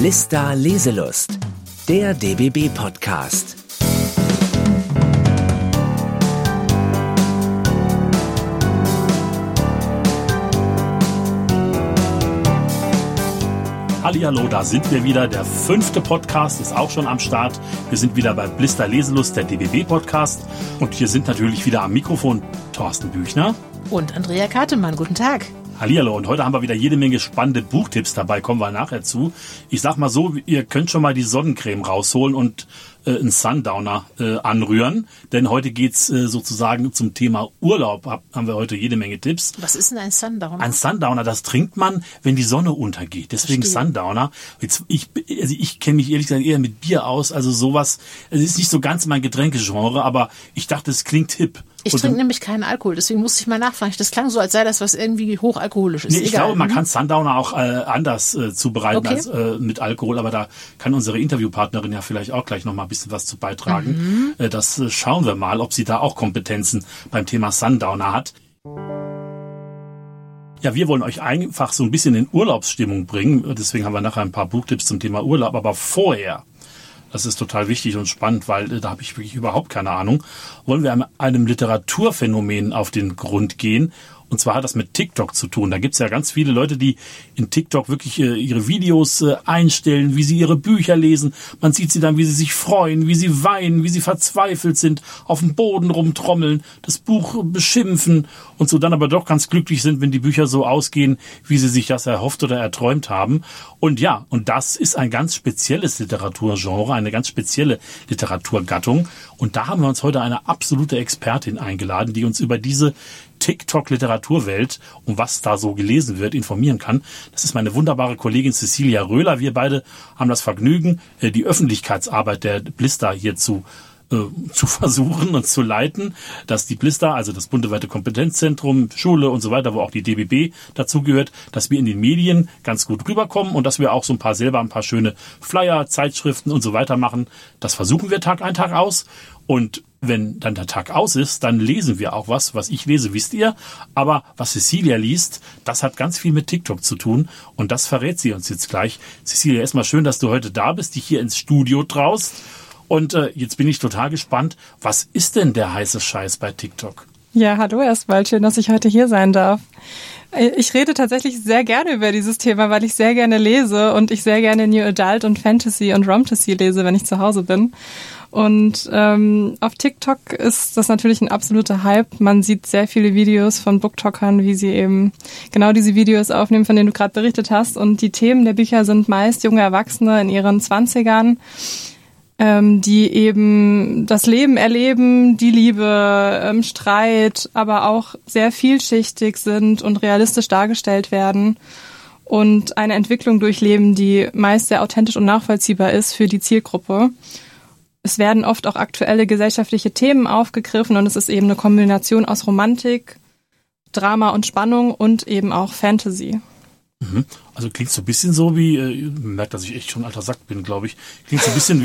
Blister Leselust, der DBB-Podcast. Hallihallo, da sind wir wieder. Der 5. Podcast ist auch schon am Start. Wir sind wieder bei Blister Leselust, der DBB-Podcast. Und hier sind natürlich wieder am Mikrofon Thorsten Büchner und Andrea Kartemann. Guten Tag. Hallihallo, und heute haben wir wieder jede Menge spannende Buchtipps dabei, kommen wir nachher zu. Ich sag mal so, ihr könnt schon mal die Sonnencreme rausholen und einen Sundowner anrühren, denn heute geht's sozusagen zum Thema Urlaub. Haben wir heute jede Menge Tipps. Was ist denn ein Sundowner? Ein Sundowner, das trinkt man, wenn die Sonne untergeht. Deswegen Verstehe. Sundowner. Ich kenne mich ehrlich gesagt eher mit Bier aus, also sowas. Es ist nicht so ganz mein Getränkegenre, aber ich dachte, es klingt hip. Ich trinke nämlich keinen Alkohol, deswegen musste ich mal nachfragen. Das klang so, als sei das was irgendwie hochalkoholisch ist. Nee, ich glaube, man kann Sundowner auch anders zubereiten als mit Alkohol, aber da kann unsere Interviewpartnerin ja vielleicht auch gleich noch mal ein bisschen was zu beitragen. Das schauen wir mal, ob sie da auch Kompetenzen beim Thema Sundowner hat. Ja, wir wollen euch einfach so ein bisschen in Urlaubsstimmung bringen. Deswegen haben wir nachher ein paar Buchtipps zum Thema Urlaub. Aber vorher, das ist total wichtig und spannend, weil da habe ich wirklich überhaupt keine Ahnung, wollen wir einem Literaturphänomen auf den Grund gehen. Und zwar hat das mit TikTok zu tun. Da gibt's ja ganz viele Leute, die in TikTok wirklich ihre Videos einstellen, wie sie ihre Bücher lesen. Man sieht sie dann, wie sie sich freuen, wie sie weinen, wie sie verzweifelt sind, auf dem Boden rumtrommeln, das Buch beschimpfen und so dann aber doch ganz glücklich sind, wenn die Bücher so ausgehen, wie sie sich das erhofft oder erträumt haben. Und ja, und das ist ein ganz spezielles Literaturgenre, eine ganz spezielle Literaturgattung. Und da haben wir uns heute eine absolute Expertin eingeladen, die uns über diese TikTok-Literaturwelt und was da so gelesen wird, informieren kann. Das ist meine wunderbare Kollegin Cecilia Röhler. Wir beide haben das Vergnügen, die Öffentlichkeitsarbeit der Blister hier zu versuchen und zu leiten, dass die Blister, also das bundesweite Kompetenzzentrum, Schule und so weiter, wo auch die DBB dazugehört, dass wir in den Medien ganz gut rüberkommen und dass wir auch so ein paar schöne Flyer, Zeitschriften und so weiter machen. Das versuchen wir Tag ein, Tag aus. Und wenn dann der Tag aus ist, dann lesen wir auch was ich lese, wisst ihr. Aber was Cecilia liest, das hat ganz viel mit TikTok zu tun. Und das verrät sie uns jetzt gleich. Cecilia, erstmal schön, dass du heute da bist, dich hier ins Studio traust. Und jetzt bin ich total gespannt, was ist denn der heiße Scheiß bei TikTok? Ja, hallo erstmal, schön, dass ich heute hier sein darf. Ich rede tatsächlich sehr gerne über dieses Thema, weil ich sehr gerne lese und ich sehr gerne New Adult und Fantasy und Romtasy lese, wenn ich zu Hause bin. Und auf TikTok ist das natürlich ein absoluter Hype. Man sieht sehr viele Videos von Booktalkern, wie sie eben genau diese Videos aufnehmen, von denen du gerade berichtet hast. Und die Themen der Bücher sind meist junge Erwachsene in ihren 20ern, die eben das Leben erleben, die Liebe, Streit, aber auch sehr vielschichtig sind und realistisch dargestellt werden und eine Entwicklung durchleben, die meist sehr authentisch und nachvollziehbar ist für die Zielgruppe. Es werden oft auch aktuelle gesellschaftliche Themen aufgegriffen und es ist eben eine Kombination aus Romantik, Drama und Spannung und eben auch Fantasy. Also klingt so ein bisschen so wie, man merkt, dass ich echt schon alter Sack bin, glaube ich. Klingt so ein bisschen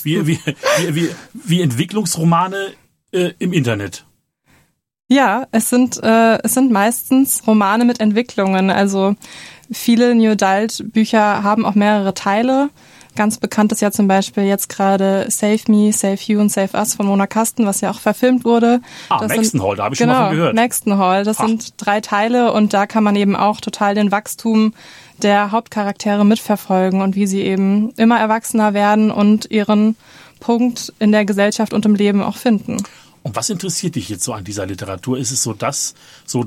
wie Entwicklungsromane im Internet. Ja, es sind meistens Romane mit Entwicklungen. Also viele New Adult Bücher haben auch mehrere Teile. Ganz bekannt ist ja zum Beispiel jetzt gerade Save Me, Save You und Save Us von Mona Kasten, was ja auch verfilmt wurde. Maxenhall, da habe ich schon mal von gehört. Maxenhall, das sind 3 Teile und da kann man eben auch total den Wachstum der Hauptcharaktere mitverfolgen und wie sie eben immer erwachsener werden und ihren Punkt in der Gesellschaft und im Leben auch finden. Und was interessiert dich jetzt so an dieser Literatur? Ist es das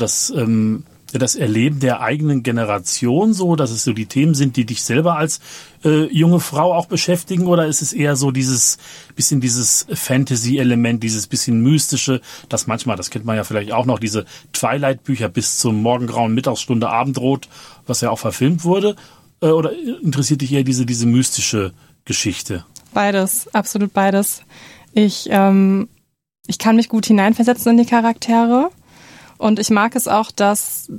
Erleben der eigenen Generation so, dass es so die Themen sind, die dich selber als junge Frau auch beschäftigen, oder ist es eher so dieses Fantasy-Element, dieses bisschen mystische, das manchmal, das kennt man ja vielleicht auch noch, diese Twilight-Bücher bis zum morgengrauen Mittagsstunde Abendrot, was ja auch verfilmt wurde, oder interessiert dich eher diese mystische Geschichte? Beides, absolut beides. Ich kann mich gut hineinversetzen in die Charaktere. Und ich mag es auch, dass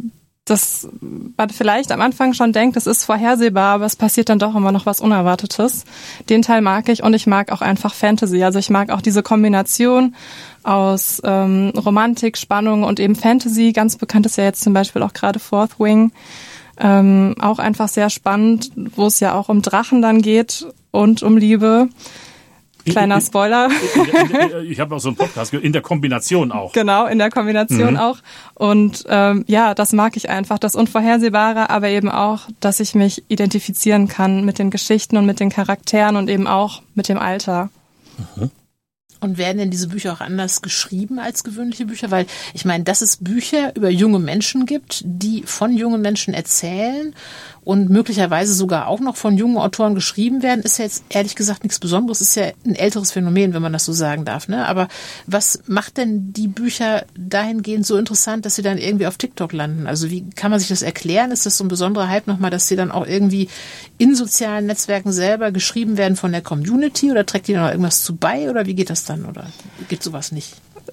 man vielleicht am Anfang schon denkt, es ist vorhersehbar, aber es passiert dann doch immer noch was Unerwartetes. Den Teil mag ich und ich mag auch einfach Fantasy. Also ich mag auch diese Kombination aus Romantik, Spannung und eben Fantasy. Ganz bekannt ist ja jetzt zum Beispiel auch gerade Fourth Wing. Auch einfach sehr spannend, wo es ja auch um Drachen dann geht und um Liebe. Kleiner Spoiler. Ich habe auch so einen Podcast gehört, in der Kombination auch. Genau, in der Kombination auch. Und das mag ich einfach, das Unvorhersehbare, aber eben auch, dass ich mich identifizieren kann mit den Geschichten und mit den Charakteren und eben auch mit dem Alter. Mhm. Und werden denn diese Bücher auch anders geschrieben als gewöhnliche Bücher? Weil ich meine, dass es Bücher über junge Menschen gibt, die von jungen Menschen erzählen und möglicherweise sogar auch noch von jungen Autoren geschrieben werden, ist ja jetzt ehrlich gesagt nichts Besonderes. Ist ja ein älteres Phänomen, wenn man das so sagen darf. Ne? Aber was macht denn die Bücher dahingehend so interessant, dass sie dann irgendwie auf TikTok landen? Also wie kann man sich das erklären? Ist das so ein besonderer Hype nochmal, dass sie dann auch irgendwie in sozialen Netzwerken selber geschrieben werden von der Community oder trägt die noch irgendwas zu bei oder wie geht das dann? Oder geht sowas nicht?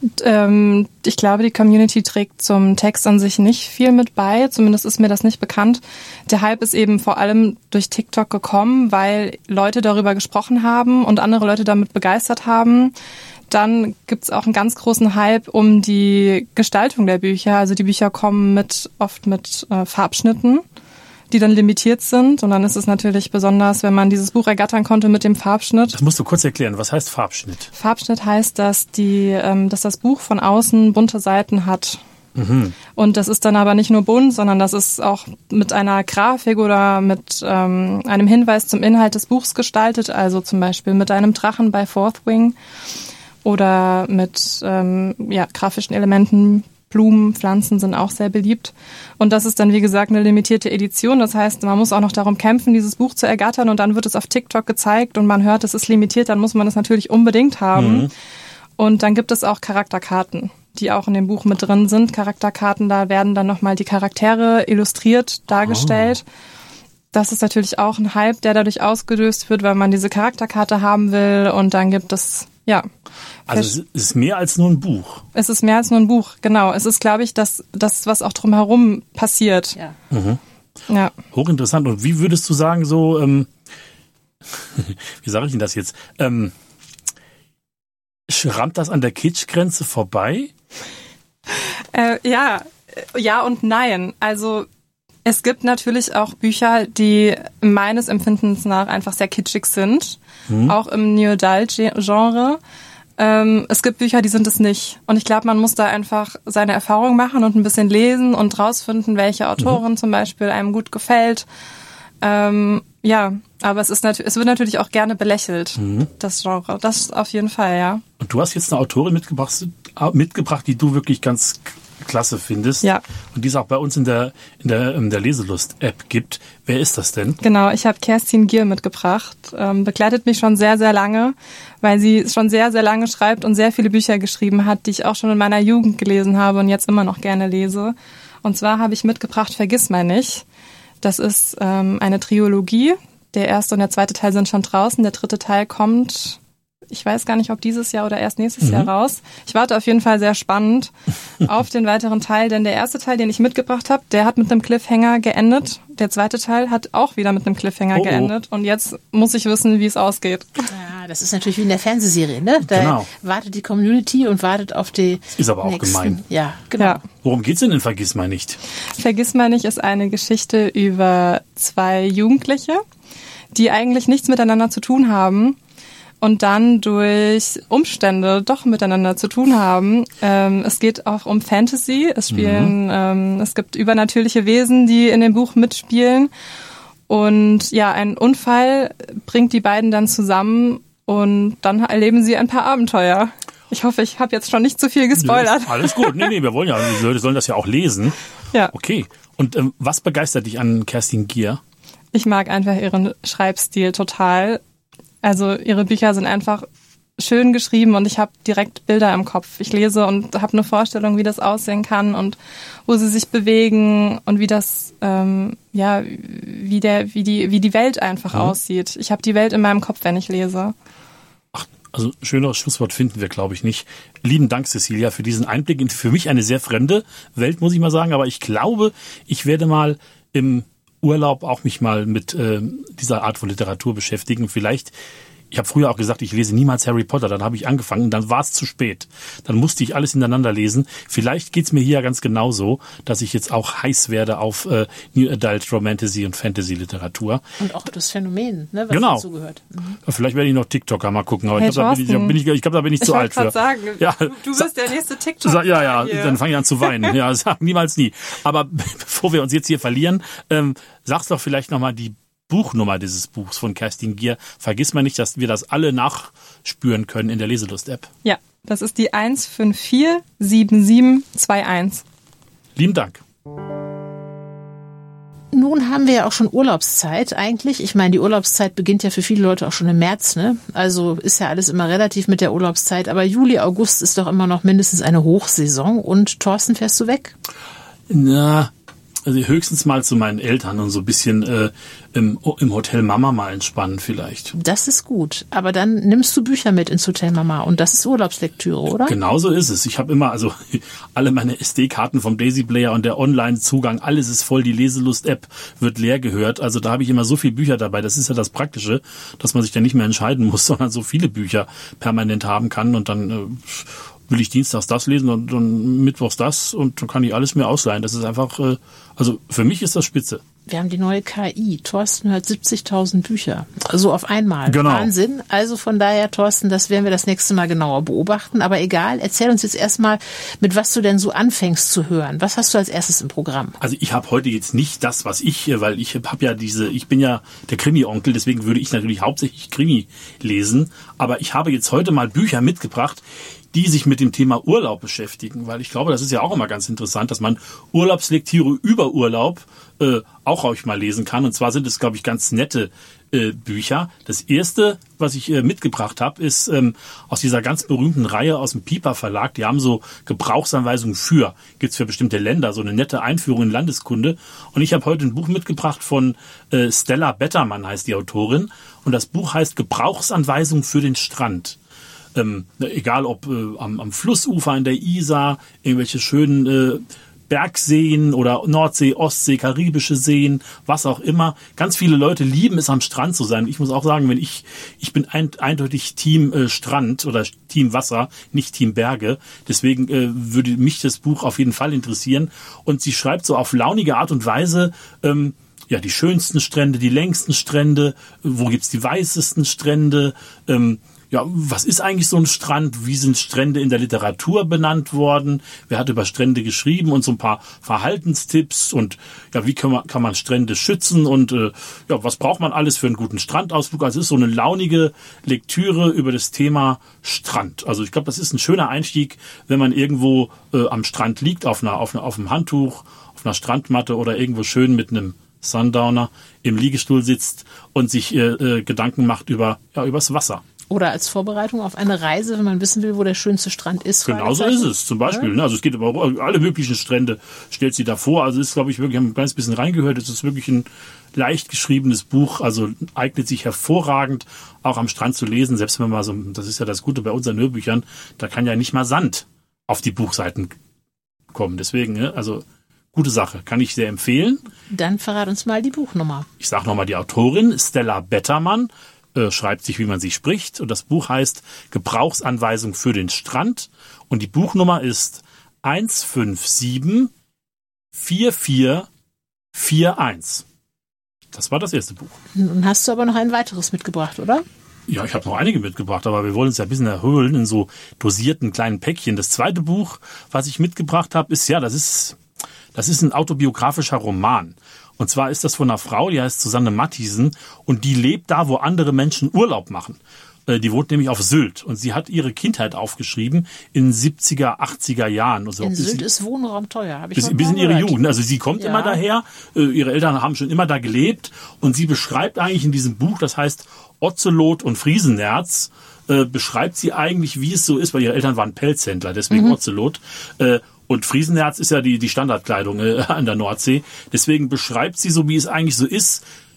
Ich glaube, die Community trägt zum Text an sich nicht viel mit bei. Zumindest ist mir das nicht bekannt. Der Hype ist eben vor allem durch TikTok gekommen, weil Leute darüber gesprochen haben und andere Leute damit begeistert haben. Dann gibt's auch einen ganz großen Hype um die Gestaltung der Bücher. Also die Bücher kommen oft mit Farbschnitten, die dann limitiert sind. Und dann ist es natürlich besonders, wenn man dieses Buch ergattern konnte mit dem Farbschnitt. Das musst du kurz erklären. Was heißt Farbschnitt? Farbschnitt heißt, dass das Buch von außen bunte Seiten hat. Mhm. Und das ist dann aber nicht nur bunt, sondern das ist auch mit einer Grafik oder mit einem Hinweis zum Inhalt des Buchs gestaltet. Also zum Beispiel mit einem Drachen bei Fourth Wing oder mit grafischen Elementen. Blumen, Pflanzen sind auch sehr beliebt. Und das ist dann, wie gesagt, eine limitierte Edition. Das heißt, man muss auch noch darum kämpfen, dieses Buch zu ergattern und dann wird es auf TikTok gezeigt und man hört, es ist limitiert, dann muss man es natürlich unbedingt haben. Mhm. Und dann gibt es auch Charakterkarten, die auch in dem Buch mit drin sind. Charakterkarten, da werden dann nochmal die Charaktere illustriert dargestellt. Oh. Das ist natürlich auch ein Hype, der dadurch ausgelöst wird, weil man diese Charakterkarte haben will und dann gibt es, Also es ist mehr als nur ein Buch. Es ist mehr als nur ein Buch, genau. Es ist, glaube ich, das was auch drumherum passiert. Ja. Mhm. Ja. Hochinteressant. Und wie würdest du sagen, so, wie sage ich denn das jetzt? Schrammt das an der Kitschgrenze vorbei? Ja und nein. Also es gibt natürlich auch Bücher, die meines Empfindens nach einfach sehr kitschig sind, auch im New Adult-Genre. Es gibt Bücher, die sind es nicht. Und ich glaube, man muss da einfach seine Erfahrung machen und ein bisschen lesen und rausfinden, welche Autorin zum Beispiel einem gut gefällt. Aber es wird natürlich auch gerne belächelt, das Genre. Das auf jeden Fall, ja. Und du hast jetzt eine Autorin mitgebracht, die du wirklich ganz klasse findest. Ja. Und die es auch bei uns in der Leselust-App gibt. Wer ist das denn? Genau, ich habe Kerstin Gier mitgebracht. Begleitet mich schon sehr, sehr lange, weil sie schon sehr, sehr lange schreibt und sehr viele Bücher geschrieben hat, die ich auch schon in meiner Jugend gelesen habe und jetzt immer noch gerne lese. Und zwar habe ich mitgebracht Vergissmeinnicht. Das ist eine Trilogie. Der erste und der zweite Teil sind schon draußen. Der dritte Teil kommt, ich weiß gar nicht, ob dieses Jahr oder erst nächstes Jahr raus. Ich warte auf jeden Fall sehr spannend auf den weiteren Teil, denn der erste Teil, den ich mitgebracht habe, der hat mit einem Cliffhanger geendet. Der zweite Teil hat auch wieder mit einem Cliffhanger geendet. Und jetzt muss ich wissen, wie es ausgeht. Ja, das ist natürlich wie in der Fernsehserie, ne? Da wartet die Community und wartet auf die Ist aber auch nächsten. gemein. Ja, genau. Ja. Worum geht's denn in Vergissmeinnicht? Vergissmeinnicht ist eine Geschichte über zwei Jugendliche, die eigentlich nichts miteinander zu tun haben und dann durch Umstände doch miteinander zu tun haben. Es geht auch um Fantasy. Es gibt übernatürliche Wesen, die in dem Buch mitspielen. Und ja, ein Unfall bringt die beiden dann zusammen und dann erleben sie ein paar Abenteuer. Ich hoffe, ich habe jetzt schon nicht zu viel gespoilert. Ja, alles gut. Nee, wir wollen ja, die Leute sollen das ja auch lesen. Ja. Okay. Und was begeistert dich an Kerstin Gier? Ich mag einfach ihren Schreibstil total. Also ihre Bücher sind einfach schön geschrieben und ich habe direkt Bilder im Kopf. Ich lese und habe eine Vorstellung, wie das aussehen kann und wo sie sich bewegen und wie das, wie die Welt einfach aussieht. Ich habe die Welt in meinem Kopf, wenn ich lese. Ach, also schöneres Schlusswort finden wir, glaube ich, nicht. Lieben Dank, Cecilia, für diesen Einblick in für mich eine sehr fremde Welt, muss ich mal sagen. Aber ich glaube, ich werde mal im Urlaub auch mich mal mit dieser Art von Literatur beschäftigen. Vielleicht Ich habe früher auch gesagt, ich lese niemals Harry Potter. Dann habe ich angefangen und dann war es zu spät. Dann musste ich alles hintereinander lesen. Vielleicht geht's mir hier ja ganz genauso, dass ich jetzt auch heiß werde auf New Adult Romantasy und Fantasy-Literatur. Und auch das Phänomen, ne, was genau. dazu gehört. Mhm. Vielleicht werde ich noch TikToker mal gucken. Aber hey, ich glaube, da bin ich zu alt für. Sagen, ja, du bist der nächste TikToker. Ja, dann fange ich an zu weinen. Ja, sag niemals nie. Aber bevor wir uns jetzt hier verlieren, sag's doch vielleicht nochmal die Buchnummer dieses Buchs von Kerstin Gier. Vergiss mal nicht, dass wir das alle nachspüren können in der Leselust-App. Ja, das ist die 1547721. Lieben Dank. Nun haben wir ja auch schon Urlaubszeit eigentlich. Ich meine, die Urlaubszeit beginnt ja für viele Leute auch schon im März, ne? Also ist ja alles immer relativ mit der Urlaubszeit. Aber Juli, August ist doch immer noch mindestens eine Hochsaison. Und Thorsten, fährst du weg? Na, also höchstens mal zu meinen Eltern und so ein bisschen im Hotel Mama mal entspannen vielleicht. Das ist gut. Aber dann nimmst du Bücher mit ins Hotel Mama und das ist Urlaubslektüre, oder? Genau so ist es. Ich habe immer, also alle meine SD-Karten vom Daisy Player und der Online-Zugang, alles ist voll. Die Leselust-App wird leer gehört. Also da habe ich immer so viele Bücher dabei. Das ist ja das Praktische, dass man sich dann nicht mehr entscheiden muss, sondern so viele Bücher permanent haben kann und dann will ich dienstags das lesen und dann mittwochs das und dann kann ich alles mir ausleihen. Das ist einfach, also für mich ist das spitze. Wir haben die neue KI. Thorsten hört 70.000 Bücher. So auf einmal. Genau. Wahnsinn. Also von daher, Thorsten, das werden wir das nächste Mal genauer beobachten. Aber egal, erzähl uns jetzt erstmal, mit was du denn so anfängst zu hören. Was hast du als erstes im Programm? Also ich habe heute jetzt nicht das, was weil ich bin ja der Krimi-Onkel, deswegen würde ich natürlich hauptsächlich Krimi lesen. Aber ich habe jetzt heute mal Bücher mitgebracht, die sich mit dem Thema Urlaub beschäftigen, weil ich glaube, das ist ja auch immer ganz interessant, dass man Urlaubslektüre über Urlaub auch ruhig mal lesen kann. Und zwar sind es, glaube ich, ganz nette Bücher. Das erste, was ich mitgebracht habe, ist aus dieser ganz berühmten Reihe aus dem Piper Verlag. Die haben so Gebrauchsanweisungen gibt's für bestimmte Länder, so eine nette Einführung in Landeskunde. Und ich habe heute ein Buch mitgebracht von Stella Bettermann, heißt die Autorin. Und das Buch heißt Gebrauchsanweisung für den Strand. Egal ob am Flussufer an der Isar, irgendwelche schönen Bergseen oder Nordsee, Ostsee, karibische Seen, was auch immer. Ganz viele Leute lieben es, am Strand zu sein. Ich muss auch sagen, ich bin eindeutig Team Strand oder Team Wasser, nicht Team Berge. Deswegen würde mich das Buch auf jeden Fall interessieren. Und sie schreibt so auf launige Art und Weise, die schönsten Strände, die längsten Strände, wo gibt's die weißesten Strände, was ist eigentlich so ein Strand? Wie sind Strände in der Literatur benannt worden? Wer hat über Strände geschrieben? Und so ein paar Verhaltenstipps und wie kann man Strände schützen? Und was braucht man alles für einen guten Strandausflug? Also es ist so eine launige Lektüre über das Thema Strand. Also ich glaube, das ist ein schöner Einstieg, wenn man irgendwo am Strand liegt, auf einem Handtuch, auf einer Strandmatte oder irgendwo schön mit einem Sundowner im Liegestuhl sitzt und sich Gedanken macht übers Wasser. Oder als Vorbereitung auf eine Reise, wenn man wissen will, wo der schönste Strand ist. Genau so ist es zum Beispiel. Ja. Also es geht über alle möglichen Strände, stellt sie da vor. Also es ist, glaube ich, wirklich, haben ein kleines bisschen reingehört. Es ist wirklich ein leicht geschriebenes Buch. Also eignet sich hervorragend, auch am Strand zu lesen. Selbst wenn man das ist ja das Gute bei unseren Hörbüchern, da kann ja nicht mal Sand auf die Buchseiten kommen. Deswegen, also gute Sache, kann ich sehr empfehlen. Dann verrat uns mal die Buchnummer. Ich sage nochmal die Autorin, Stella Bettermann. Schreibt sich, wie man sie spricht. Und das Buch heißt Gebrauchsanweisung für den Strand. Und die Buchnummer ist 1574441. Das war das erste Buch. Nun hast du aber noch ein weiteres mitgebracht, oder? Ja, ich habe noch einige mitgebracht, aber wir wollen uns ja ein bisschen erholen in so dosierten kleinen Päckchen. Das zweite Buch, was ich mitgebracht habe, ist das ist ein autobiografischer Roman. Und zwar ist das von einer Frau, die heißt Susanne Mathiesen und die lebt da, wo andere Menschen Urlaub machen. Die wohnt nämlich auf Sylt und sie hat ihre Kindheit aufgeschrieben in 70er, 80er Jahren. Also in Sylt ist Wohnraum teuer, habe ich bis in ihre Jugend. Also sie kommt immer daher, ihre Eltern haben schon immer da gelebt und sie beschreibt eigentlich in diesem Buch, das heißt Ozelot und Friesenerz, beschreibt sie eigentlich, wie es so ist, weil ihre Eltern waren Pelzhändler, deswegen Ozelot. Und Friesenerz ist ja die Standardkleidung an der Nordsee. Deswegen beschreibt sie so, wie es eigentlich so ist,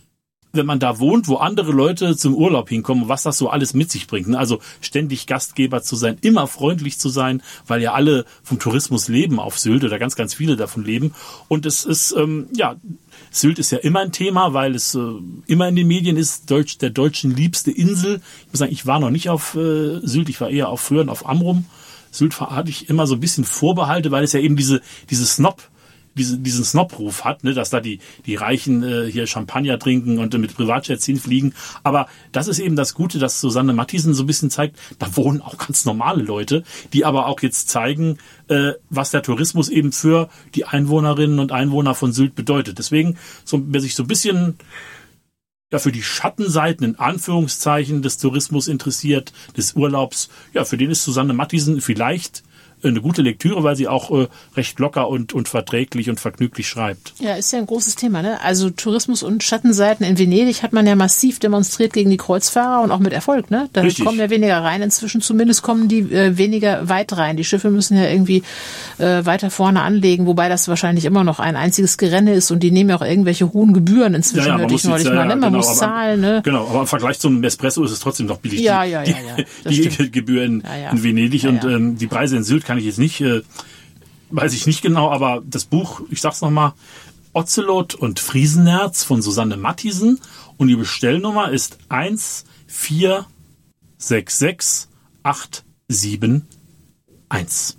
wenn man da wohnt, wo andere Leute zum Urlaub hinkommen, was das so alles mit sich bringt. Also ständig Gastgeber zu sein, immer freundlich zu sein, weil ja alle vom Tourismus leben auf Sylt oder ganz, ganz viele davon leben. Und es ist, Sylt ist ja immer ein Thema, weil es immer in den Medien ist, der deutschen liebste Insel. Ich muss sagen, ich war noch nicht auf Sylt, ich war eher früher auf Amrum. Sylt hatte ich immer so ein bisschen Vorbehalte, weil es ja eben diesen Snob-Ruf hat, ne, dass da die Reichen hier Champagner trinken und mit Privatjets hinfliegen. Aber das ist eben das Gute, dass Susanne Mathiesen so ein bisschen zeigt, da wohnen auch ganz normale Leute, die aber auch jetzt zeigen, was der Tourismus eben für die Einwohnerinnen und Einwohner von Sylt bedeutet. Deswegen, wer sich so ein bisschen für die Schattenseiten in Anführungszeichen des Tourismus interessiert, des Urlaubs, für den ist Susanne Mathiesen vielleicht eine gute Lektüre, weil sie auch recht locker und verträglich und vergnüglich schreibt. Ja, ist ja ein großes Thema, ne? Also Tourismus und Schattenseiten in Venedig hat man ja massiv demonstriert gegen die Kreuzfahrer und auch mit Erfolg, ne? Da kommen ja weniger rein. Inzwischen zumindest kommen die weniger weit rein. Die Schiffe müssen ja irgendwie weiter vorne anlegen, wobei das wahrscheinlich immer noch ein einziges Gerenne ist und die nehmen ja auch irgendwelche hohen Gebühren inzwischen, hörte ich neulich mal. Man muss zahlen, ne? Genau, aber im Vergleich zum Espresso ist es trotzdem noch billig. Die Gebühr in Venedig und die Preise in Sylt kann ich jetzt nicht, weiß ich nicht genau, aber das Buch, ich sag's nochmal, Ocelot und Friesenerz von Susanne Mathiesen und die Bestellnummer ist 1466871.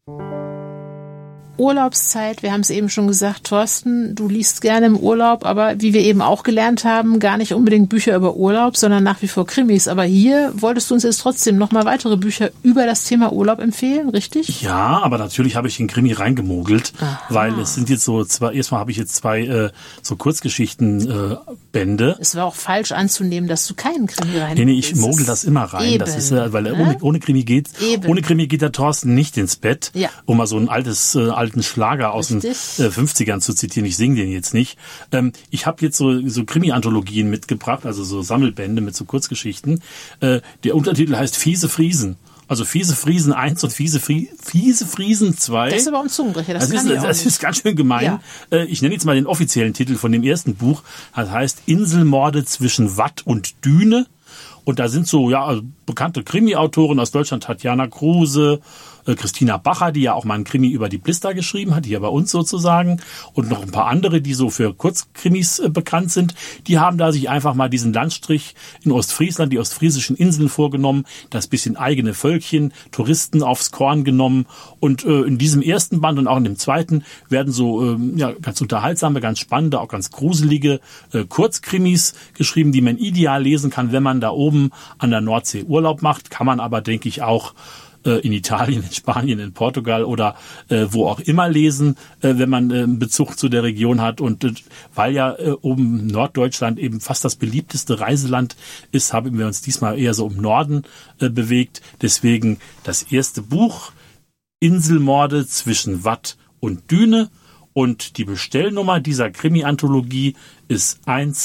Urlaubszeit, wir haben es eben schon gesagt, Thorsten, du liest gerne im Urlaub, aber wie wir eben auch gelernt haben, gar nicht unbedingt Bücher über Urlaub, sondern nach wie vor Krimis. Aber hier wolltest du uns jetzt trotzdem nochmal weitere Bücher über das Thema Urlaub empfehlen, richtig? Ja, aber natürlich habe ich den Krimi reingemogelt, weil es sind jetzt erstmal habe ich jetzt zwei so Kurzgeschichtenbände. Es war auch falsch anzunehmen, dass du keinen Krimi reinmogelt. Nee, ich mogel das immer rein. Eben. Das ist weil ohne Krimi geht der Thorsten nicht ins Bett, um mal so ein alten Schlager aus den 50ern zu zitieren. Ich singe den jetzt nicht. Ich habe jetzt so Krimi-Anthologien mitgebracht, also so Sammelbände mit so Kurzgeschichten. Der Untertitel heißt Fiese Friesen. Also Fiese Friesen 1 und Fiese Friesen 2. Das ist aber ein Zungenbrecher. Das ist ganz schön gemein. Ja. Ich nenne jetzt mal den offiziellen Titel von dem ersten Buch. Das heißt Inselmorde zwischen Watt und Düne. Und da sind so bekannte Krimi-Autoren aus Deutschland, Tatjana Kruse, Christina Bacher, die ja auch mal einen Krimi über die Blister geschrieben hat, hier bei uns sozusagen, und noch ein paar andere, die so für Kurzkrimis bekannt sind. Die haben da sich einfach mal diesen Landstrich in Ostfriesland, die ostfriesischen Inseln vorgenommen, das bisschen eigene Völkchen, Touristen aufs Korn genommen. Und in diesem ersten Band und auch in dem zweiten werden so ganz unterhaltsame, ganz spannende, auch ganz gruselige Kurzkrimis geschrieben, die man ideal lesen kann, wenn man da oben an der Nordsee Urlaub macht. Kann man aber, denke ich, auch in Italien, in Spanien, in Portugal oder wo auch immer lesen, wenn man Bezug zu der Region hat. Und weil ja oben Norddeutschland eben fast das beliebteste Reiseland ist, haben wir uns diesmal eher so im Norden bewegt. Deswegen das erste Buch, Inselmorde zwischen Watt und Düne. Und die Bestellnummer dieser Krimi-Anthologie ist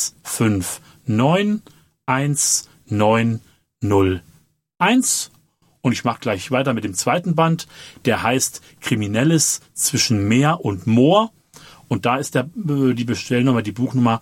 1591901. Und ich mache gleich weiter mit dem zweiten Band, der heißt Kriminelles zwischen Meer und Moor. Und da ist die Bestellnummer, die Buchnummer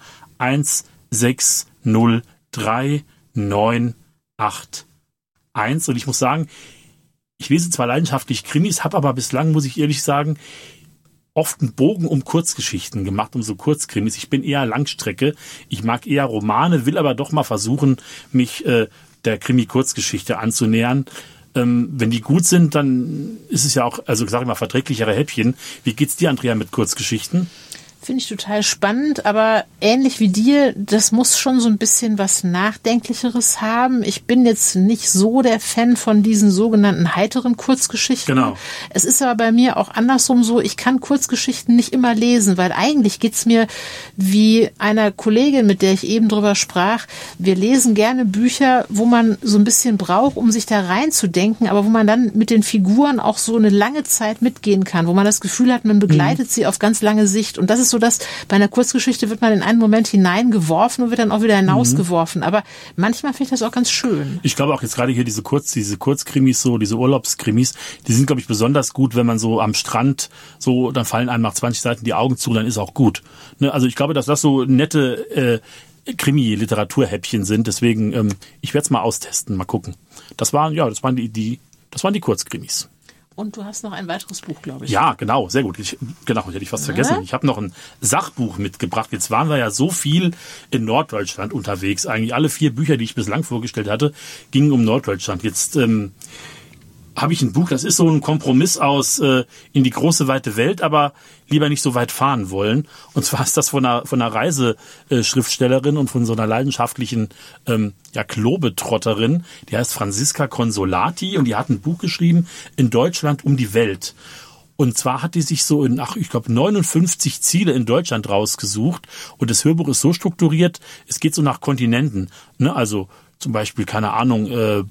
1603981. Und ich muss sagen, ich lese zwar leidenschaftlich Krimis, habe aber bislang, muss ich ehrlich sagen, oft einen Bogen um Kurzgeschichten gemacht, um so Kurzkrimis. Ich bin eher Langstrecke. Ich mag eher Romane, will aber doch mal versuchen, mich der Krimi-Kurzgeschichte anzunähern. Wenn die gut sind, dann ist es ja auch, also sag ich mal, verträglichere Häppchen. Wie geht's dir, Andrea, mit Kurzgeschichten? Finde ich total spannend, aber ähnlich wie dir, das muss schon so ein bisschen was Nachdenklicheres haben. Ich bin jetzt nicht so der Fan von diesen sogenannten heiteren Kurzgeschichten. Genau. Es ist aber bei mir auch andersrum so, ich kann Kurzgeschichten nicht immer lesen, weil eigentlich geht's mir wie einer Kollegin, mit der ich eben drüber sprach. Wir lesen gerne Bücher, wo man so ein bisschen braucht, um sich da reinzudenken, aber wo man dann mit den Figuren auch so eine lange Zeit mitgehen kann, wo man das Gefühl hat, man begleitet sie auf ganz lange Sicht. Und das ist so, dass bei einer Kurzgeschichte wird man in einen Moment hineingeworfen und wird dann auch wieder hinausgeworfen. Aber manchmal finde ich das auch ganz schön. Ich glaube auch jetzt gerade hier diese Kurzkrimis, so diese Urlaubskrimis, die sind, glaube ich, besonders gut, wenn man so am Strand dann fallen einem nach 20 Seiten die Augen zu, dann ist auch gut. Ne? Also ich glaube, dass das so nette Krimi-Literaturhäppchen sind. Deswegen, ich werde es mal austesten, mal gucken. Das waren die Kurzkrimis. Und du hast noch ein weiteres Buch, glaube ich. Ja, genau, sehr gut. Hätte ich fast vergessen. Ich habe noch ein Sachbuch mitgebracht. Jetzt waren wir ja so viel in Norddeutschland unterwegs. Eigentlich alle 4 Bücher, die ich bislang vorgestellt hatte, gingen um Norddeutschland. Jetzt habe ich ein Buch, das ist so ein Kompromiss aus in die große, weite Welt, aber lieber nicht so weit fahren wollen. Und zwar ist das von einer Reiseschriftstellerin und von so einer leidenschaftlichen Globetrotterin. Die heißt Franziska Consolati und die hat ein Buch geschrieben, In Deutschland um die Welt. Und zwar hat die sich so 59 Ziele in Deutschland rausgesucht. Und das Hörbuch ist so strukturiert, es geht so nach Kontinenten. Ne? Also zum Beispiel, keine Ahnung,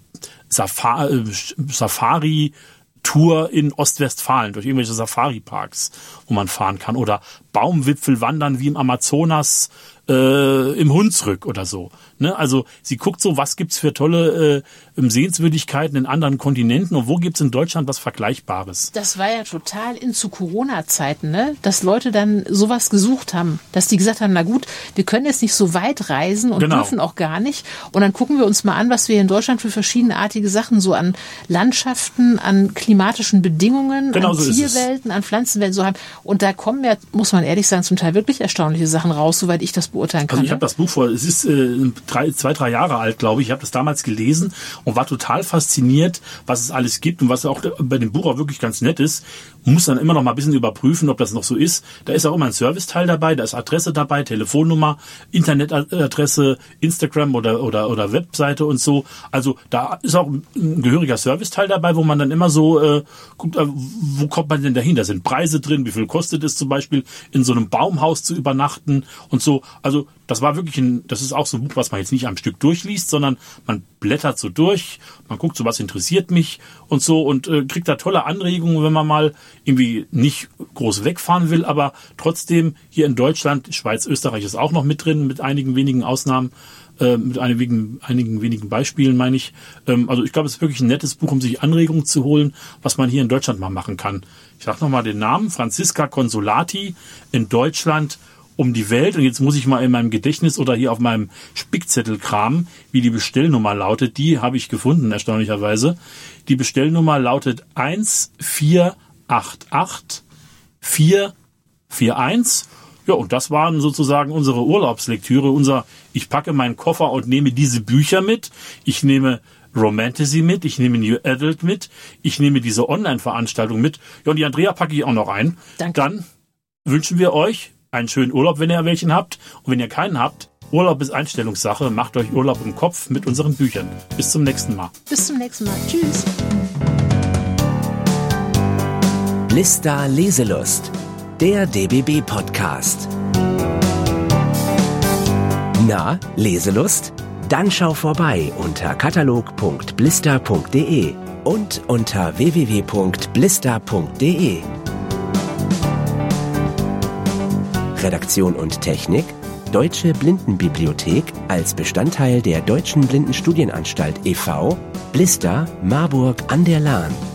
Safari-Tour in Ostwestfalen durch irgendwelche Safari-Parks, wo man fahren kann. Oder Baumwipfel wandern wie im Amazonas im Hunsrück oder so. Ne? Also sie guckt so, was gibt's für tolle Sehenswürdigkeiten in anderen Kontinenten und wo gibt's in Deutschland was Vergleichbares. Das war ja total zu Corona-Zeiten, ne? Dass Leute dann sowas gesucht haben, dass die gesagt haben, na gut, wir können jetzt nicht so weit reisen und dürfen auch gar nicht. Und dann gucken wir uns mal an, was wir in Deutschland für verschiedenartige Sachen so an Landschaften, an klimatischen Bedingungen, an so Tierwelten, an Pflanzenwelten so haben. Und da kommen ja, muss man ehrlich sagen, zum Teil wirklich erstaunliche Sachen raus, soweit ich das beurteilen kann. Also ich habe das Buch es ist 2-3 Jahre alt, glaube ich. Ich habe das damals gelesen und war total fasziniert, was es alles gibt und was auch bei dem Buch auch wirklich ganz nett ist. Man muss dann immer noch mal ein bisschen überprüfen, ob das noch so ist. Da ist auch immer ein Serviceteil dabei, da ist Adresse dabei, Telefonnummer, Internetadresse, Instagram oder Webseite und so. Also da ist auch ein gehöriger Serviceteil dabei, wo man dann immer so guckt, wo kommt man denn dahin? Da sind Preise drin, wie viel kostet es zum Beispiel, in so einem Baumhaus zu übernachten und so. Also das war wirklich das ist auch so ein Buch, was man jetzt nicht am Stück durchliest, sondern man blättert so durch, man guckt so, was interessiert mich und so und kriegt da tolle Anregungen, wenn man mal irgendwie nicht groß wegfahren will, aber trotzdem hier in Deutschland, Schweiz, Österreich ist auch noch mit drin, mit einigen wenigen Ausnahmen, mit einigen wenigen Beispielen, meine ich. Also ich glaube, es ist wirklich ein nettes Buch, um sich Anregungen zu holen, was man hier in Deutschland mal machen kann. Ich sage nochmal den Namen, Franziska Consolati, In Deutschland um die Welt. Und jetzt muss ich mal in meinem Gedächtnis oder hier auf meinem Spickzettel kramen, wie die Bestellnummer lautet. Die habe ich gefunden, erstaunlicherweise. Die Bestellnummer lautet 1488441. Ja, und das waren sozusagen unsere Urlaubslektüre, ich packe meinen Koffer und nehme diese Bücher mit. Ich nehme Romantasy mit, ich nehme New Adult mit, ich nehme diese Online-Veranstaltung mit. Ja, und die Andrea packe ich auch noch ein. Danke. Dann wünschen wir euch einen schönen Urlaub, wenn ihr welchen habt. Und wenn ihr keinen habt, Urlaub ist Einstellungssache. Macht euch Urlaub im Kopf mit unseren Büchern. Bis zum nächsten Mal. Bis zum nächsten Mal. Tschüss. Blister Leselust, der DBB-Podcast. Na, Leselust? Dann schau vorbei unter katalog.blister.de und unter www.blister.de. Redaktion und Technik: Deutsche Blindenbibliothek als Bestandteil der Deutschen Blindenstudienanstalt e.V., Blister, Marburg an der Lahn.